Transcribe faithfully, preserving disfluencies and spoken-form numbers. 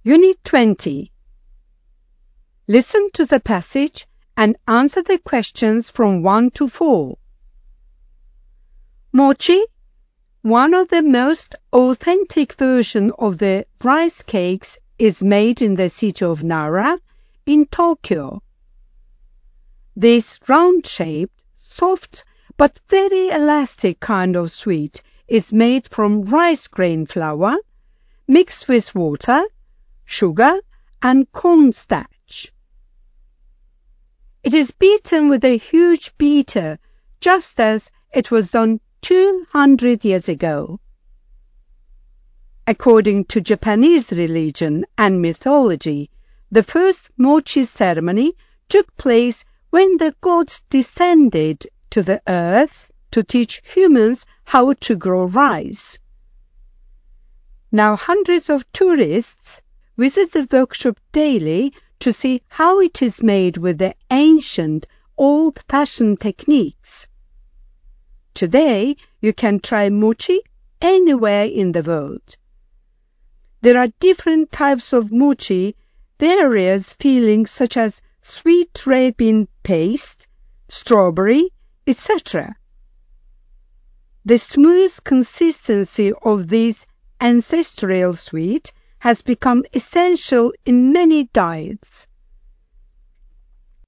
Unit twenty. Listen to the passage and answer the questions from one to four. Mochi, one of the most authentic versions of the rice cakes, is made in the city of Nara in Tokyo. This round-shaped, soft, but very elastic kind of sweet is made from rice grain flour mixed with water, sugar, and cornstarch. It is beaten with a huge beater, just as it was done two hundred years ago. According to Japanese religion and mythology, the first mochi ceremony took place when the gods descended to the earth to teach humans how to grow rice. Now hundreds of tourists visit the workshop daily to see how it is made with the ancient, old-fashioned techniques. Today, you can try mochi anywhere in the world. There are different types of mochi, various fillings such as sweet red bean paste, strawberry, et cetera. The smooth consistency of this ancestral sweet has become essential in many diets.